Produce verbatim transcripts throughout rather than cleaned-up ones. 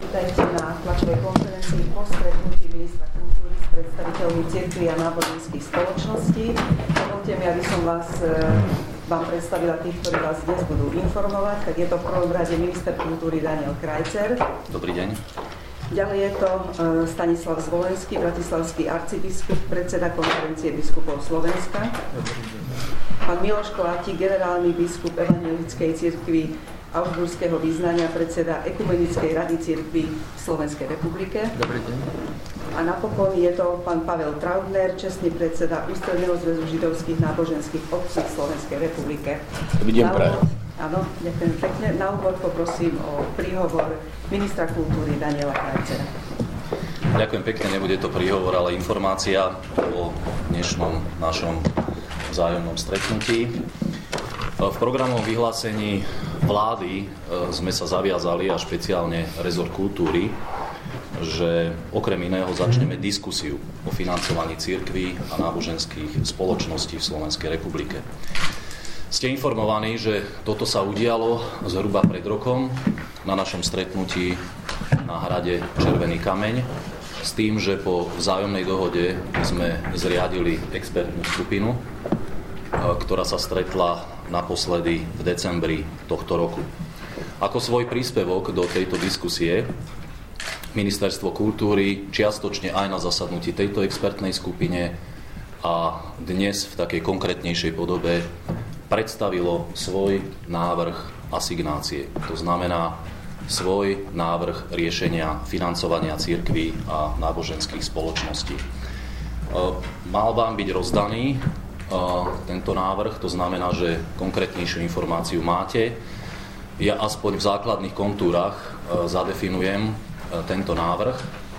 Vítajte na tlačovej konferencii po stretnutí ministra kultúry s predstaviteľmi cirkví a náboženských spoločností. Dovolte mi, aby som vás, vám predstavila tých, ktorí vás dnes budú informovať. Tak je to v prvom rade minister kultúry Daniel Krajcer. Dobrý deň. Ďalej je to Stanislav Zvolenský, bratislavský arcibiskup, predseda konferencie biskupov Slovenska. Pán Miloš Kolátik, generálny biskup Evanjelickej cirkvi Augsburského vyznania, predseda Ekumenickej rady cirkvi v Slovenskej republike. Dobrý deň. A napokon je to pán Pavel Trautner, čestný predseda Ústredného zväzu židovských náboženských obcí v Slovenskej republike. Dobrý deň, prajem. Áno, ďakujem pekne. Na úvod poprosím o príhovor ministra kultúry Daniela Krajcera. Ďakujem pekne, nebude to príhovor, ale informácia o dnešnom našom vzájomnom stretnutí. V programovom vyhlásení vlády sme sa zaviazali, a špeciálne rezort kultúry, že okrem iného začneme diskusiu o financovaní cirkví a náboženských spoločností v Slovenskej republike. Ste informovaní, že toto sa udialo zhruba pred rokom na našom stretnutí na hrade Červený kameň s tým, že po vzájomnej dohode sme zriadili expertnú skupinu, ktorá sa stretla naposledy v decembri tohto roku. Ako svoj príspevok do tejto diskusie Ministerstvo kultúry čiastočne aj na zasadnutí tejto expertnej skupine a dnes v takej konkrétnejšej podobe predstavilo svoj návrh asignácie. To znamená svoj návrh riešenia financovania cirkví a náboženských spoločností. Mal vám byť rozdaný tento návrh, to znamená, že konkrétnejšiu informáciu máte. Ja aspoň v základných kontúrach zadefinujem tento návrh.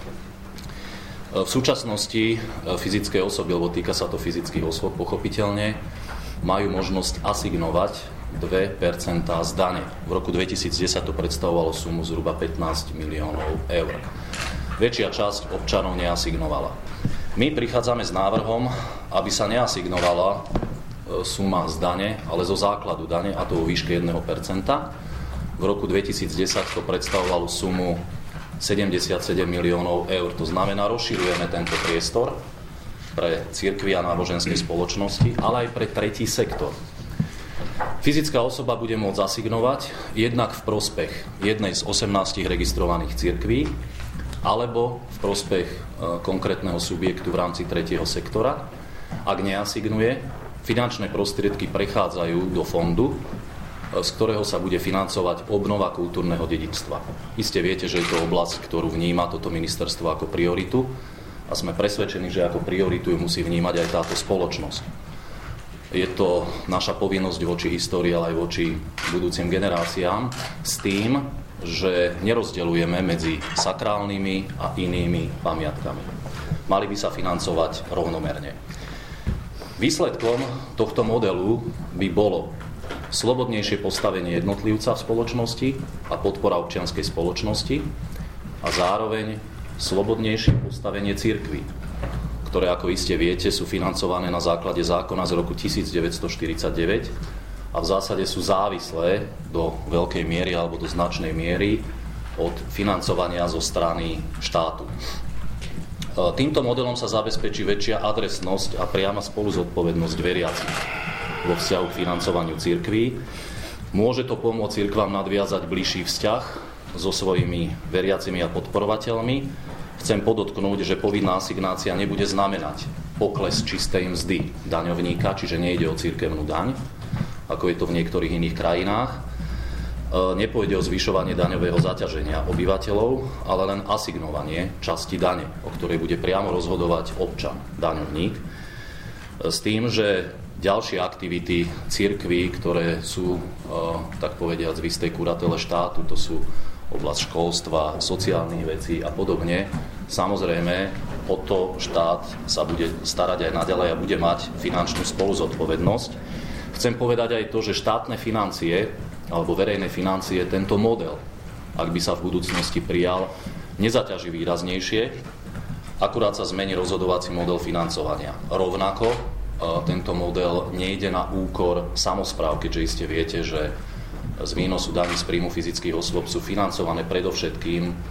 V súčasnosti fyzické osoby, lebo týka sa to fyzických osôb pochopiteľne, majú možnosť asignovať dve percentá z dane. V roku dvetisícdesať to predstavovalo sumu zhruba pätnásť miliónov eur. Väčšia časť občanov neasignovala. My prichádzame s návrhom, aby sa neasignovala suma z dane, ale zo základu dane, a to vo výške jedno percento. V roku dvetisícdesať to predstavovalo sumu sedemdesiatsedem miliónov eur. To znamená, rozširujeme tento priestor pre cirkvi a náboženské spoločnosti, ale aj pre tretí sektor. Fyzická osoba bude môcť asignovať jednak v prospech jednej z osemnástich registrovaných cirkví alebo v prospech e, konkrétneho subjektu v rámci tretieho sektora. Ak neasignuje, finančné prostriedky prechádzajú do fondu, e, z ktorého sa bude financovať obnova kultúrneho dedičstva. Iste viete, že je to oblasť, ktorú vníma toto ministerstvo ako prioritu, a sme presvedčení, že ako prioritu ju musí vnímať aj táto spoločnosť. Je to naša povinnosť voči histórii, ale aj voči budúcim generáciám s tým, že nerozdeľujeme medzi sakrálnymi a inými pamiatkami. Mali by sa financovať rovnomerne. Výsledkom tohto modelu by bolo slobodnejšie postavenie jednotlivca v spoločnosti a podpora občianskej spoločnosti a zároveň slobodnejšie postavenie cirkví, ktoré, ako iste viete, sú financované na základe zákona z roku devätnásťstoštyridsaťdeväť a v zásade sú závislé do veľkej miery alebo do značnej miery od financovania zo strany štátu. Týmto modelom sa zabezpečí väčšia adresnosť a priama spoluzodpovednosť veriacich vo vzťahu k financovaniu cirkví. Môže to pomôcť cirkvám nadviazať bližší vzťah so svojimi veriacimi a podporovateľmi. Chcem podotknúť, že povinná asignácia nebude znamenať pokles čistej mzdy daňovníka, čiže nejde o cirkevnú daň, ako je to v niektorých iných krajinách. Nepôjde o zvyšovanie daňového zaťaženia obyvateľov, ale len asignovanie časti dane, o ktorej bude priamo rozhodovať občan, daňovník, s tým, že ďalšie aktivity cirkví, ktoré sú, tak povediac, v istej kuratele štátu, to sú oblasť školstva, sociálnych vecí a podobne. Samozrejme, o to štát sa bude starať aj naďalej a bude mať finančnú spoluzodpovednosť. Chcem povedať aj to, že štátne financie alebo verejné financie tento model, ak by sa v budúcnosti prijal, nezaťaží výraznejšie, akurát sa zmení rozhodovací model financovania. Rovnako tento model nejde na úkor samospráv, keďže iste viete, že z výnosu daní z príjmu fyzických osôb sú financované predovšetkým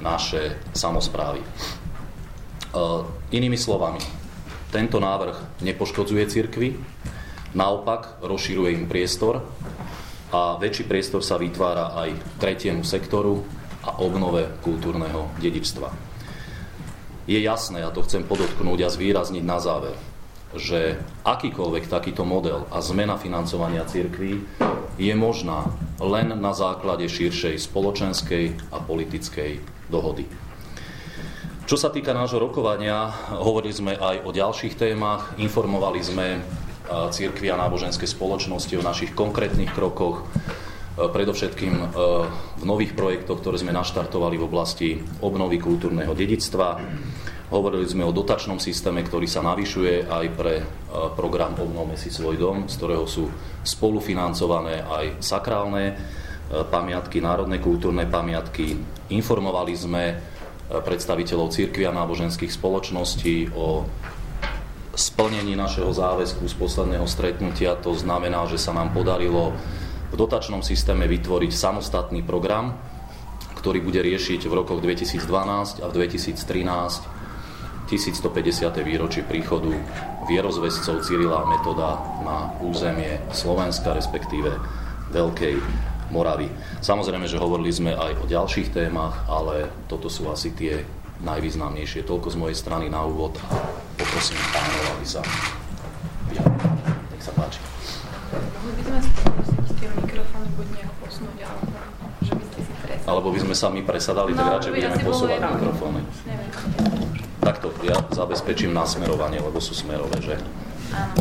naše samosprávy. Inými slovami, tento návrh nepoškodzuje cirkvi, naopak rozširuje im priestor a väčší priestor sa vytvára aj tretiemu sektoru a obnove kultúrneho dedičstva. Je jasné, a to chcem podotknúť a zvýrazniť na záver, že akýkoľvek takýto model a zmena financovania cirkví je možná len na základe širšej spoločenskej a politickej dohody. Čo sa týka nášho rokovania, hovorili sme aj o ďalších témach, informovali sme cirkvi a náboženské spoločnosti o našich konkrétnych krokoch, predovšetkým v nových projektoch, ktoré sme naštartovali v oblasti obnovy kultúrneho dedičstva. Hovorili sme o dotačnom systéme, ktorý sa navyšuje aj pre program Obnovme si svoj dom, z ktorého sú spolufinancované aj sakrálne pamiatky, národné kultúrne pamiatky. Informovali sme predstaviteľov cirkvi a náboženských spoločností o splnení našeho záväzku z posledného stretnutia. To znamená, že sa nám podarilo v dotačnom systéme vytvoriť samostatný program, ktorý bude riešiť v rokoch dvetisícdvanásť a v dvetisíctrinásť tisícstopäťdesiate výročie príchodu vierozvescov Cyrila a Metoda na územie Slovenska, respektíve Veľkej Moravy. Samozrejme, že hovorili sme aj o ďalších témach, ale toto sú asi tie najvýznamnejšie. Toľko z mojej strany na úvod a poprosím pánov, aby sa vyjadrili. Nech sa páči. Mohli by sme spôsobiť tie mikrofóny buď nejak posunúť, alebo že by ste si presadali. Alebo by sme sa my presadali, no, tak radšej budeme posúvať mikrofóny. Takto, ja zabezpečím nasmerovanie, lebo sú smerové, že? Áno.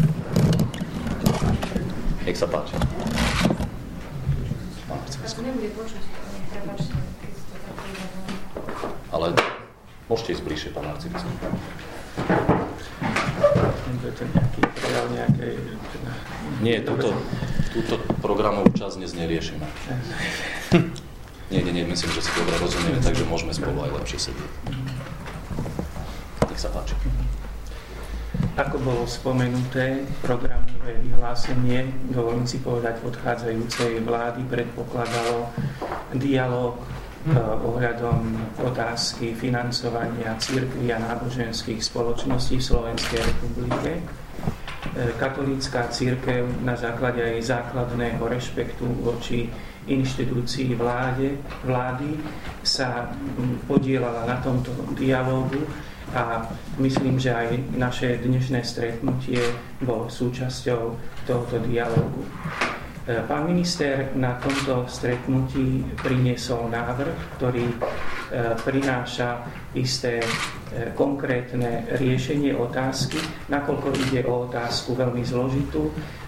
Nech sa páči. Nebude počuť, prepáčte, keď to tak povedal. Ale môžete ísť bližšie, pán arcibiskup. Je to nejaký prejav nejakej... Nie, túto, túto programovú časť dnes neriešime. Nie, nie, nie, myslím, že si dobre rozumieme, takže môžeme spolu aj lepšie sedieť. Nech sa páči. Ako bolo spomenuté, programové vyhlásenie, dovolím si povedať, odchádzajúcej vlády predpokladalo dialóg eh, ohľadom otázky financovania cirkví a náboženských spoločností v Slovenskej republike. Eh, katolícka cirkev na základe aj základného rešpektu voči inštitúcii vláde, vlády sa hm, podielala na tomto dialógu. A myslím, že aj naše dnešné stretnutie bolo súčasťou tohoto dialógu. Pán minister na tomto stretnutí priniesol návrh, ktorý prináša isté konkrétne riešenie otázky. Nakoľko ide o otázku veľmi zložitú,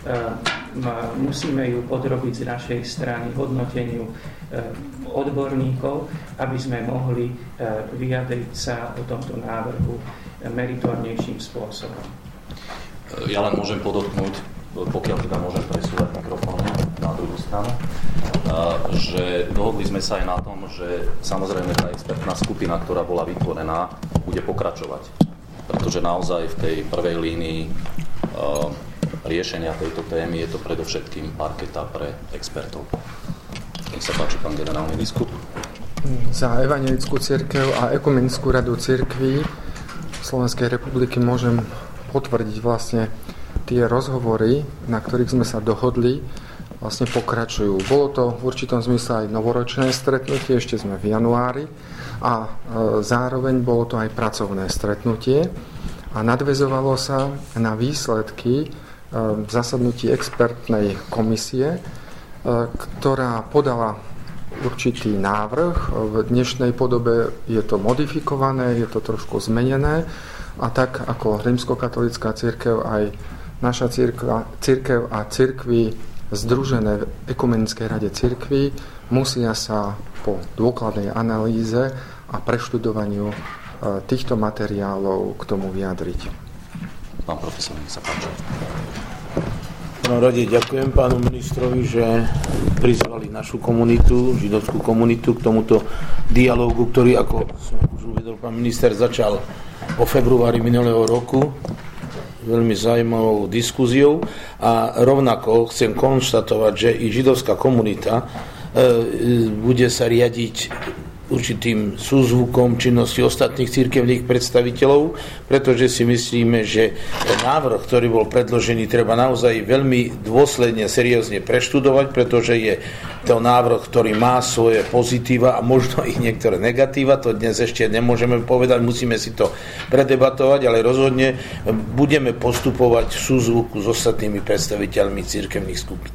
musíme ju podrobiť z našej strany hodnoteniu odborníkov, aby sme mohli vyjadriť sa o tomto návrhu meritornejším spôsobom. Ja len môžem podotknúť, pokiaľ teda môžem presúvať mikrofóny na druhú stranu, že dohodli sme sa aj na tom, že samozrejme tá expertná skupina, ktorá bola vytvorená, bude pokračovať. Pretože naozaj v tej prvej línii riešenia tejto témy je to predovšetkým parketa pre expertov. Nech sa páči, pán generálny biskup. Za Evanjelickú cirkev a Ekumenickú radu cirkví Slovenskej republiky môžem potvrdiť vlastne tie rozhovory, na ktorých sme sa dohodli, vlastne pokračujú. Bolo to v určitom zmysle aj novoročné stretnutie, ešte sme v januári, a e, zároveň bolo to aj pracovné stretnutie a nadväzovalo sa na výsledky e, zasadnutí expertnej komisie, e, ktorá podala určitý návrh. V dnešnej podobe je to modifikované, je to trošku zmenené a tak ako rímskokatolícka cirkev aj naša cirkev, cirkev a cirkvi združené v Ekumenickej rade cirkví musia sa po dôkladnej analýze a preštudovaniu týchto materiálov k tomu vyjadriť. Pán profesor, nech sa páči. No, rade ďakujem pánu ministrovi, že prizvali našu komunitu, židovskú komunitu k tomuto dialógu, ktorý, ako už uvedol pán minister, začal vo februári minulého roku veľmi zaujímavou diskuziou a rovnako chcem konštatovať, že i židovská komunita e, bude sa riadiť určitým súzvukom činnosti ostatných cirkevných predstaviteľov, pretože si myslíme, že ten návrh, ktorý bol predložený, treba naozaj veľmi dôsledne, seriózne preštudovať, pretože je to návrh, ktorý má svoje pozitíva a možno i niektoré negatíva. To dnes ešte nemôžeme povedať, musíme si to predebatovať, ale rozhodne budeme postupovať v súzvuku s ostatnými predstaviteľmi cirkevných skupín.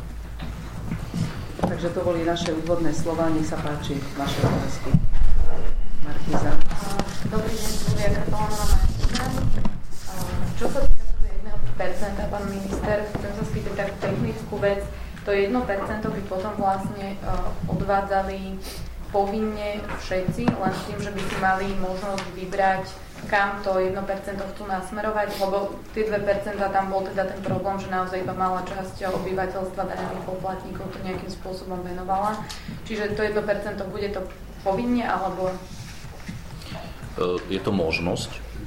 Takže to boli naše úvodné slova. Nech sa páči vaše otázky. Markíza. Dobrý deň, Julia Kratolánová Markíza. Čo sa týka toho jedného percenta, pán minister, chcem sa spýtať takú technickú vec. To jedno percento by potom vlastne odvádzali povinne všetci, len s tým, že by si mali možnosť vybrať, kam to jedno percento chcú nasmerovať, lebo tie dve percentá tam bol teda ten problém, že naozaj iba malá časť obyvateľstva daňových poplatníkov to nejakým spôsobom venovala. Čiže to jedno percento bude to povinne, alebo... Je to možnosť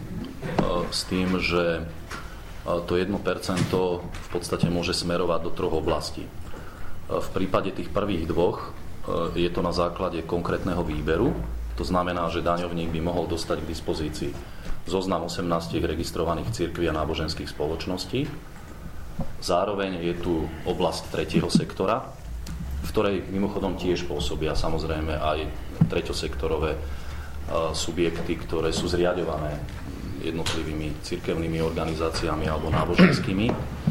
s tým, že to jedno percento v podstate môže smerovať do troch oblastí. V prípade tých prvých dvoch je to na základe konkrétneho výberu. To znamená, že daňovník by mohol dostať k dispozícii zoznam osemnásť registrovaných cirkví a náboženských spoločností. Zároveň je tu oblasť tretieho sektora, v ktorej mimochodom tiež pôsobia samozrejme aj treťosektorové subjekty, ktoré sú zriaďované jednotlivými cirkevnými organizáciami alebo náboženskými.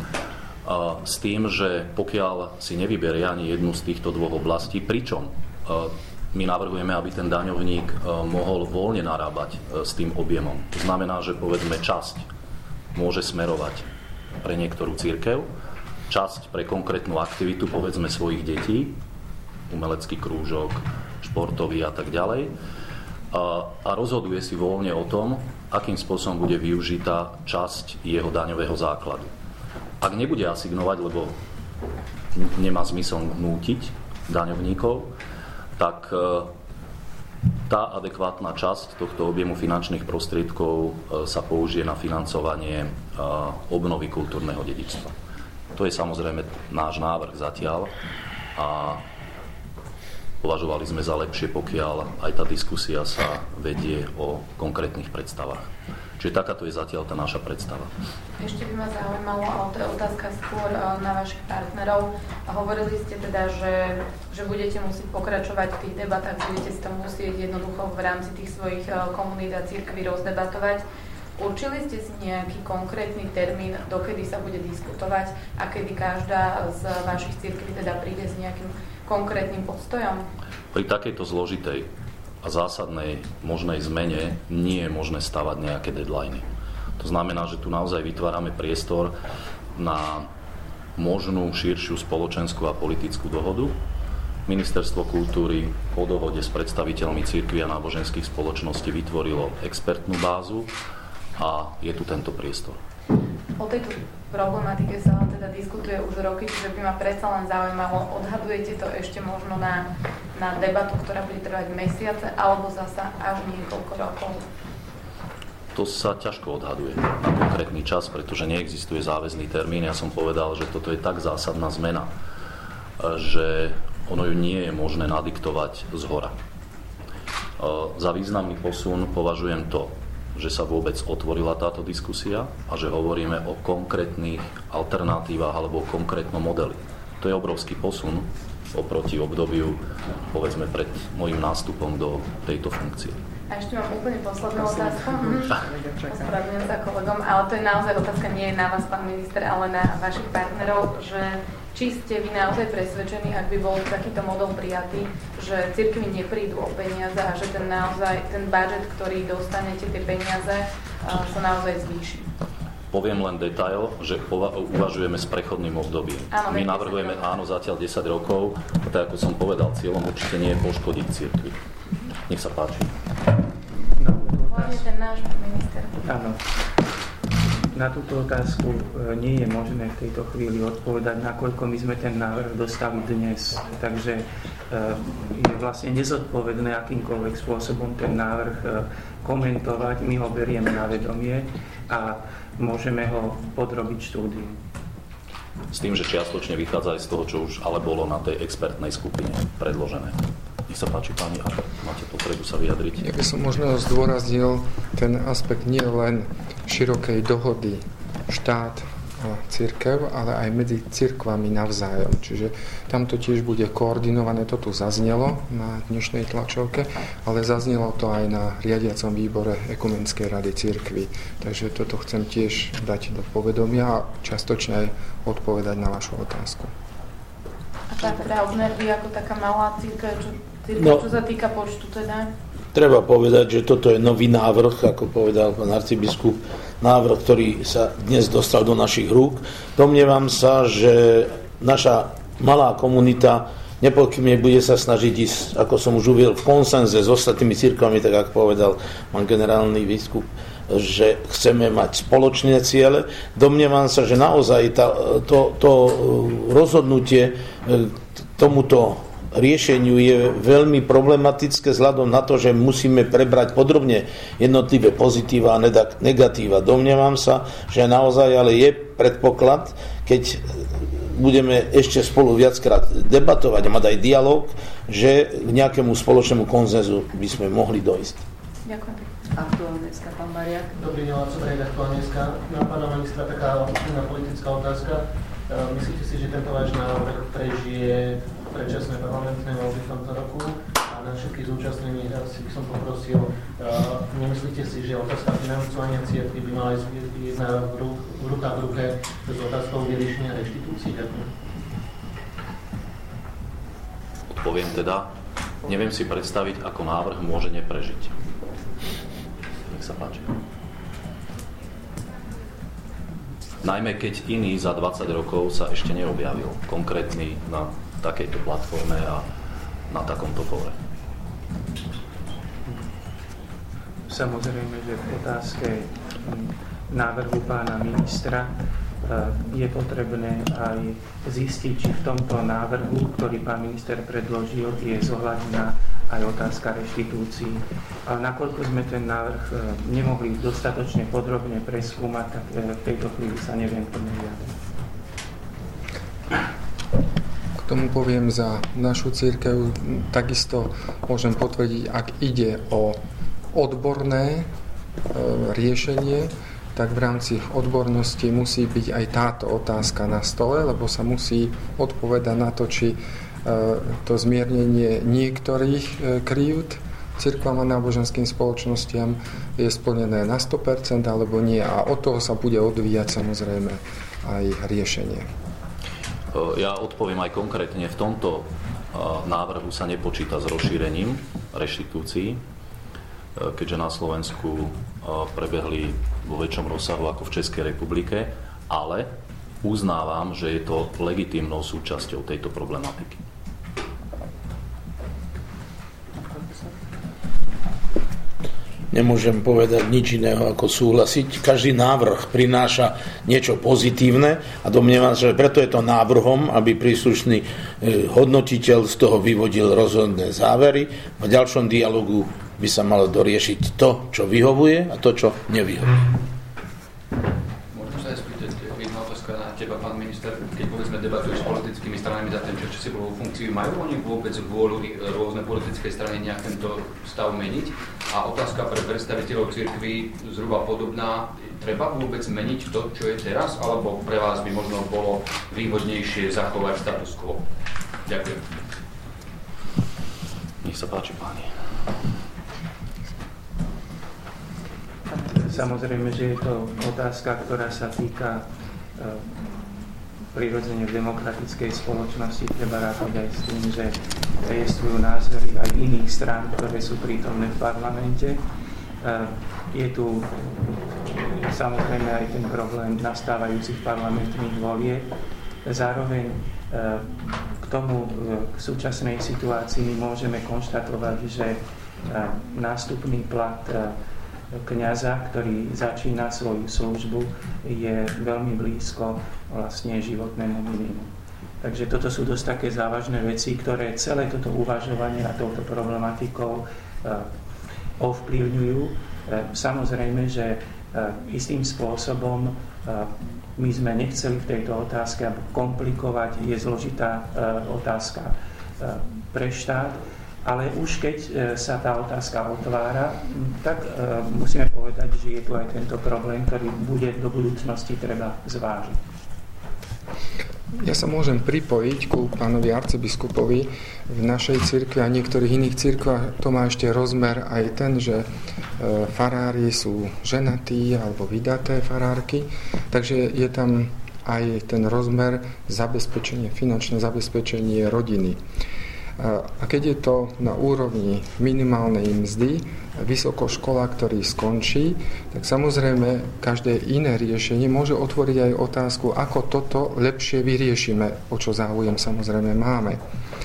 S tým, že pokiaľ si nevyberie ani jednu z týchto dvoch oblastí, pričom my navrhujeme, aby ten daňovník mohol voľne narábať s tým objemom. To znamená, že povedzme časť môže smerovať pre niektorú cirkev, časť pre konkrétnu aktivitu, povedzme svojich detí, umelecký krúžok, športový a tak ďalej. A rozhoduje si voľne o tom, akým spôsobom bude využitá časť jeho daňového základu. Ak nebude asignovať, lebo nemá zmysel nútiť daňovníkov, tak tá adekvátna časť tohto objemu finančných prostriedkov sa použije na financovanie obnovy kultúrneho dedičstva. To je samozrejme náš návrh zatiaľ a považovali sme za lepšie, pokiaľ aj tá diskusia sa vedie o konkrétnych predstavách. Čiže takáto je zatiaľ tá naša predstava. Ešte by ma zaujímalo, ale to je otázka skôr na vašich partnerov. Hovorili ste teda, že, že budete musieť pokračovať v tých debatách, budete si to musieť jednoducho v rámci tých svojich komunít a cirkví rozdebatovať. Určili ste si nejaký konkrétny termín, dokedy sa bude diskutovať a kedy každá z vašich cirkví teda príde s nejakým konkrétnym postojom? Pri takejto zložitej a zásadnej možnej zmene nie je možné stavať nejaké deadliny. To znamená, že tu naozaj vytvárame priestor na možnú širšiu spoločenskú a politickú dohodu. Ministerstvo kultúry po dohode s predstaviteľmi cirkví a náboženských spoločností vytvorilo expertnú bázu a je tu tento priestor. O tejto problematike sa teda diskutuje už roky, čiže by ma predsa len zaujímalo, odhadujete to ešte možno na, na debatu, ktorá bude trvať mesiace, alebo zasa až niekoľko rokov? To sa ťažko odhaduje na konkrétny čas, pretože neexistuje záväzný termín. Ja som povedal, že toto je tak zásadná zmena, že ono ju nie je možné nadiktovať zhora. Za významný posun považujem to, že sa vôbec otvorila táto diskusia a že hovoríme o konkrétnych alternatívach alebo o konkrétnom modeli. To je obrovský posun oproti obdobiu, povedzme, pred môjim nástupom do tejto funkcie. A ešte mám úplne poslednú otázku. Ospravedlňujem sa kolegom, ale to je naozaj otázka nie je na vás, pán minister, ale na vašich partnerov, že či ste vy naozaj presvedčení, ak by bol takýto model prijatý, že cirkvi neprídu o peniaze a že ten naozaj, ten budget, ktorý dostanete, tie peniaze, sa naozaj zvýši? Poviem len detail, že uvažujeme s prechodným obdobím. Áno, My navrhujeme áno zatiaľ desať rokov, a tak ako som povedal, cieľom určite nie je poškodiť cirkvi. Nech sa páči. No, hlavne ten náš minister. Áno. Na túto otázku nie je možné v tejto chvíli odpovedať, nakoľko my sme ten návrh dostali dnes. Takže je vlastne nezodpovedné akýmkoľvek spôsobom ten návrh komentovať. My ho berieme na vedomie a môžeme ho podrobiť štúdiu. S tým, že čiastočne vychádza aj z toho, čo už ale bolo na tej expertnej skupine predložené. Nech Nech sa páči, páni, ak máte potrebu sa vyjadriť. Ja by som možno zdôraznil ten aspekt nie len širokej dohody štát a cirkev, ale aj medzi cirkvami navzájom. Čiže tam to tiež bude koordinované, to tu zaznelo na dnešnej tlačovke, ale zaznelo to aj na riadiacom výbore Ekumenskej rady cirkvi. Takže toto chcem tiež dať do povedomia a častočne aj odpovedať na vašu otázku. A tá Trautner, vy ako taká malá cirkev, čo, cirkev, no, čo sa týka počtu teda? Treba povedať, že toto je nový návrh, ako povedal pán arcibiskup, návrh, ktorý sa dnes dostal do našich rúk. Domnievam sa, že naša malá komunita nepokýmne bude sa snažiť ísť, ako som už uviedol, v konsenze s ostatnými cirkvami, tak ako povedal pán generálny biskup, že chceme mať spoločné ciele. Domnievam sa, že naozaj tá, to, to rozhodnutie tomuto riešeniu je veľmi problematické vzhľadom na to, že musíme prebrať podrobne jednotlivé pozitíva a negatíva. Domnievam sa, že naozaj ale je predpoklad, keď budeme ešte spolu viackrát debatovať a mať aj dialog, že k nejakému spoločnému konsenzu by sme mohli dojsť. Ďakujem. Aktuálneska, pán Mariak. Dobrý deň, Laco Brejda, Aktuálneska. Na pána ministra taká politická otázka. Myslíte si, že tento váš návrh prežije predčasné parlamentné voľby v tomto roku? A na všetkých zúčastnených asi by som poprosil, nemyslíte si, že otázka financovania cirkvi by mala ísť v ruka v ruke s otázkou vyriešenia reštitúcií? Ďakujem. Odpoviem teda, neviem si predstaviť, ako návrh môže neprežiť. Nech sa páči. Najmä keď iný za dvadsať rokov sa ešte neobjavil, konkrétny na takejto platforme a na takomto fóre. Samozrejme, že v otázke návrhu pána ministra je potrebné aj zistiť, či v tomto návrhu, ktorý pán minister predložil, je zohľadnená aj otázka reštitúcií. Ale nakoľko sme ten návrh nemohli dostatočne podrobne preskúmať, tak v tejto chvíli sa neviem plne vyjadriť. K tomu poviem za našu cirkev, takisto môžem potvrdiť, ak ide o odborné riešenie, tak v rámci odbornosti musí byť aj táto otázka na stole, lebo sa musí odpovedať na to, či to zmiernenie niektorých krívd cirkvám a náboženským spoločnostiam je splnené na sto percent alebo nie. A od toho sa bude odvíjať samozrejme aj riešenie. Ja odpoviem aj konkrétne. V tomto návrhu sa nepočíta s rozšírením reštitúcií, keďže na Slovensku prebehli vo väčšom rozsahu ako v Českej republike, ale uznávam, že je to legitímnou súčasťou tejto problematiky. Nemôžem povedať nič iného ako súhlasiť. Každý návrh prináša niečo pozitívne a domnievam sa, že preto je to návrhom, aby príslušný hodnotiteľ z toho vyvodil rozhodné závery. V ďalšom dialogu by sa malo doriešiť to, čo vyhovuje a to, čo nevyhovuje. Môžem sa aj spýtať, jedna otázka na teba, pán minister, keď povedzme debatuješ s politickými stranami za ten časovú funkciu, majú oni vôbec vôľu rôzne politické strany nejak tento stav meniť? A otázka pre predstaviteľov cirkvi zhruba podobná, treba vôbec meniť to, čo je teraz, alebo pre vás by možno bolo výhodnejšie zachovať status quo? Ďakujem. Nech sa páči, páni. Samozrejme, že je to otázka, ktorá sa týka e, prirodzene v demokratickej spoločnosti. Treba rátať aj s tým, že rejestrujú názory aj iných strán, ktoré sú prítomné v parlamente. E, je tu samozrejme aj ten problém nastávajúcich parlamentných volieb. Zároveň e, k tomu, e, k súčasnej situácii my môžeme konštatovať, že e, nástupný plat e, kňaza, ktorý začína svoju službu, je veľmi blízko vlastne životnému minimu. Takže toto sú dosť také závažné veci, ktoré celé toto uvažovanie a touto problematikou ovplyvňujú. Samozrejme, že istým spôsobom my sme nechceli v tejto otázke komplikovať, je zložitá otázka pre štát. Ale už keď sa tá otázka otvára, tak musíme povedať, že je tu aj tento problém, ktorý bude do budúcnosti treba zvážiť. Ja sa môžem pripojiť ku pánovi arcibiskupovi. V našej cirkvi a niektorých iných cirkvách to má ešte rozmer aj ten, že farári sú ženatí alebo vydaté farárky, takže je tam aj ten rozmer zabezpečenie, finančné zabezpečenie rodiny. A keď je to na úrovni minimálnej mzdy, vysokoškola, ktorý skončí, tak samozrejme každé iné riešenie môže otvoriť aj otázku, ako toto lepšie vyriešime, o čo záujem samozrejme máme.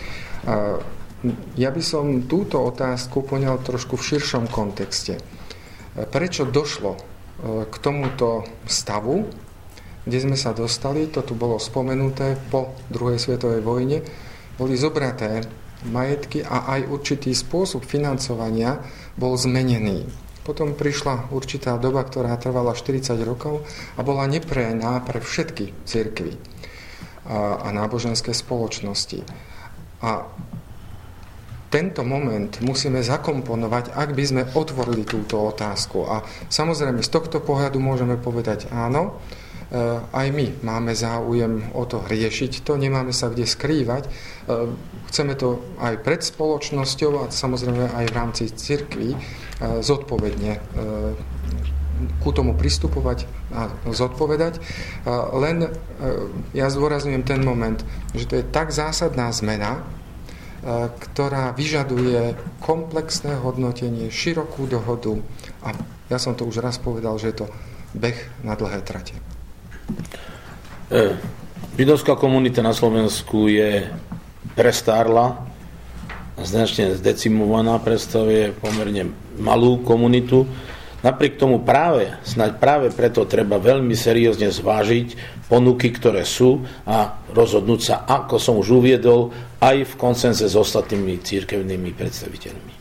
Ja by som túto otázku poňal trošku v širšom kontexte. Prečo došlo k tomuto stavu, kde sme sa dostali, to tu bolo spomenuté po druhej svetovej vojne, boli zobraté majetky a aj určitý spôsob financovania bol zmenený. Potom prišla určitá doba, ktorá trvala štyridsať rokov a bola neprejená pre všetky cirkvi a, a náboženské spoločnosti. A tento moment musíme zakomponovať, ak by sme otvorili túto otázku. A samozrejme z tohto pohľadu môžeme povedať áno, aj my máme záujem o to riešiť to, nemáme sa kde skrývať. Chceme to aj pred spoločnosťou a samozrejme aj v rámci cirkvi zodpovedne ku tomu pristupovať a zodpovedať. Len ja zdôrazňujem ten moment, že to je tak zásadná zmena, ktorá vyžaduje komplexné hodnotenie, širokú dohodu a ja som to už raz povedal, že je to beh na dlhé trate. Židovská komunita na Slovensku je prestárla, značne zdecimovaná, predstavuje pomerne malú komunitu. Napriek tomu práve, snáď práve preto treba veľmi seriózne zvážiť ponuky, ktoré sú a rozhodnúť sa, ako som už uviedol, aj v konsenze s ostatnými cirkevnými predstaviteľmi.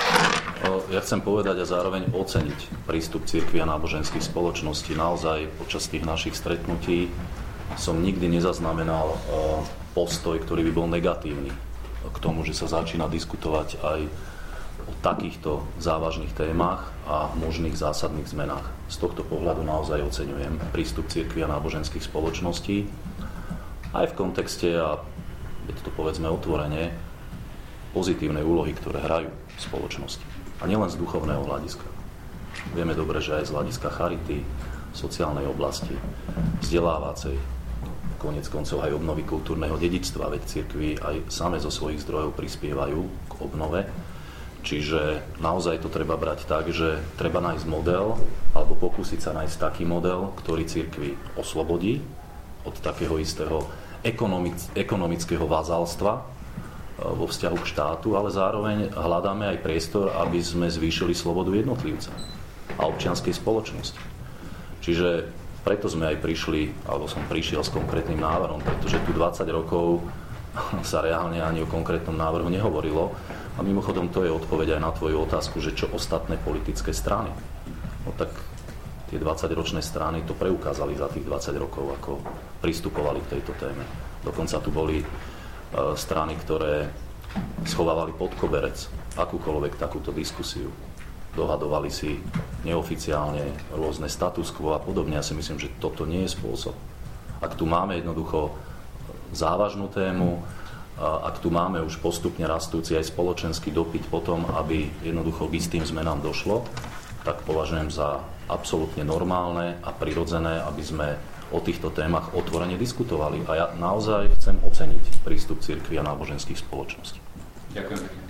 Ja chcem povedať a zároveň oceniť prístup cirkvi a náboženských spoločností. Naozaj počas tých našich stretnutí som nikdy nezaznamenal postoj, ktorý by bol negatívny k tomu, že sa začína diskutovať aj o takýchto závažných témach a možných zásadných zmenách. Z tohto pohľadu naozaj oceňujem prístup cirkvi a náboženských spoločností aj v kontexte, a je to povedzme otvorene, pozitívnej úlohy, ktoré hrajú v spoločnosti. A nielen z duchovného hľadiska. Vieme dobre, že aj z hľadiska charity, sociálnej oblasti, vzdelávacej, koniec koncov aj obnovy kultúrneho dedičstva, veď cirkvi aj same zo svojich zdrojov prispievajú k obnove. Čiže naozaj to treba brať tak, že treba nájsť model, alebo pokúsiť sa nájsť taký model, ktorý cirkvi oslobodí od takého istého ekonomic- ekonomického vazalstva vo vzťahu k štátu, ale zároveň hľadáme aj priestor, aby sme zvýšili slobodu jednotlivca a občianskej spoločnosti. Čiže preto sme aj prišli, alebo som prišiel s konkrétnym návrhom, pretože tu dvadsať rokov sa reálne ani o konkrétnom návrhu nehovorilo. A mimochodom to je odpoveď aj na tvoju otázku, že čo ostatné politické strany. No tak tie dvadsaťročné strany to preukázali za tých dvadsať rokov, ako pristupovali k tejto téme. Dokonca tu boli strany, ktoré schovávali pod koberec akúkoľvek takúto diskusiu. Dohadovali si neoficiálne rôzne status quo a podobne. Ja si myslím, že toto nie je spôsob. Ak tu máme jednoducho závažnú tému, ak tu máme už postupne rastúci aj spoločenský dopyt potom, aby jednoducho k istým zmenám došlo, tak považujem za absolútne normálne a prirodzené, aby sme o týchto témach otvorene diskutovali. A ja naozaj chcem oceniť prístup cirkvi a náboženských spoločností. Ďakujem pekne.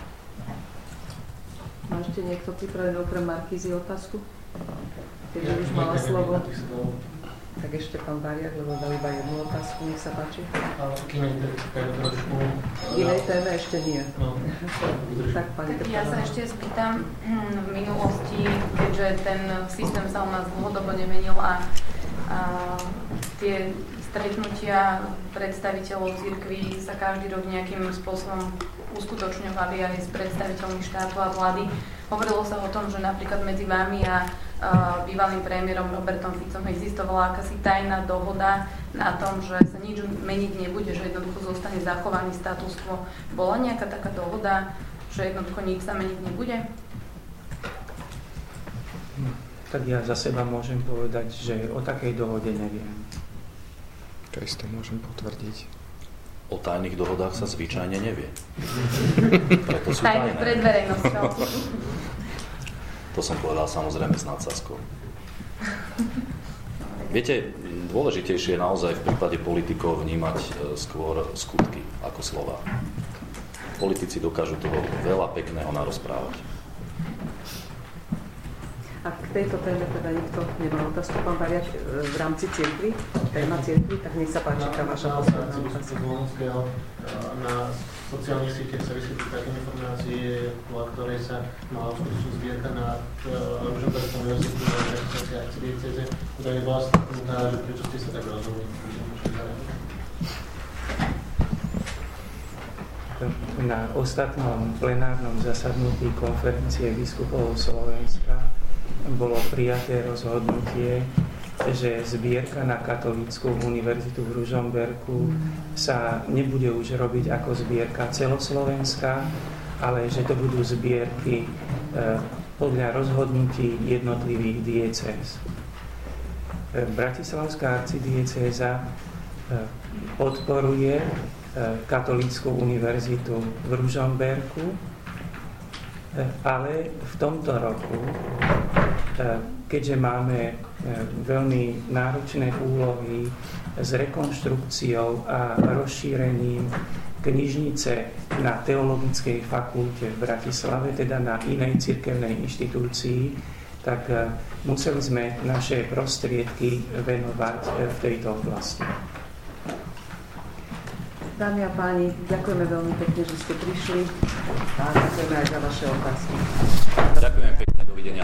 Má ešte niekto pripravený okrem Markízy otázku? Keďže už mala slovo. Tak ešte pán Bariak, lebo dal iba jednu otázku, nech sa páči. Ale k inej téme trošku. Inej téme ešte nie. No. Tak, pani tak ja sa ešte spýtam, v minulosti, keďže ten systém sa u nás dlhodobo nemenil a, a tie stretnutia predstaviteľov cirkví sa každý rok nejakým spôsobom uskutočňovali aj s predstaviteľmi štátu a vlády. Hovorilo sa o tom, že napríklad medzi vami a uh, bývalým premiérom Robertom Ficom existovala akási tajná dohoda na tom, že sa nič meniť nebude, že jednoducho zostane zachovaný status quo. Bola nejaká taká dohoda že jednoducho nič sa meniť nebude? No, tak ja za seba môžem povedať, že o takej dohode neviem. To isté môžem potvrdiť. O tajných dohodách sa zvyčajne nevie. Preto sú Tajné tajné. pred verejnosťou. To som povedal samozrejme s nadsázkou. Viete, dôležitejšie je naozaj v prípade politikov vnímať skôr skutky ako slova. Politici dokážu toho veľa pekného narozprávať. A k tejto téme teda nikto nemá otázku, pán Bariač, v rámci cirkvi, téma cirkvi, tak nech sa páči tá vaša posledná otázka. Na sociálnych sieťach sa vyskytujú také informácie, podľa ktorej sa mala uskutočniť zbierka na Ružomberskej univerzite na Bratislavskej arcidiecéze, ktorá je bola stretnutá, že prečo ste sa tak rozhodli? Na ostatnom plenárnom zasadnutí konferencie biskupov Slovenska bolo prijaté rozhodnutie, že zbierka na Katolícku univerzitu v Ružomberku sa nebude už robiť ako zbierka celoslovenská, ale že to budú zbierky podľa rozhodnutí jednotlivých diecéz. Bratislavská arcidiecéza podporuje Katolícku univerzitu v Ružomberku, ale v tomto roku, keďže máme veľmi náročné úlohy s rekonštrukciou a rozšírením knižnice na Teologickej fakulte v Bratislave, teda na inej cirkevnej inštitúcii, tak museli sme naše prostriedky venovať v tejto oblasti. Dámy a páni, ďakujeme veľmi pekne, že ste prišli a ďakujeme aj za vaše otázky. Ďakujem pekne.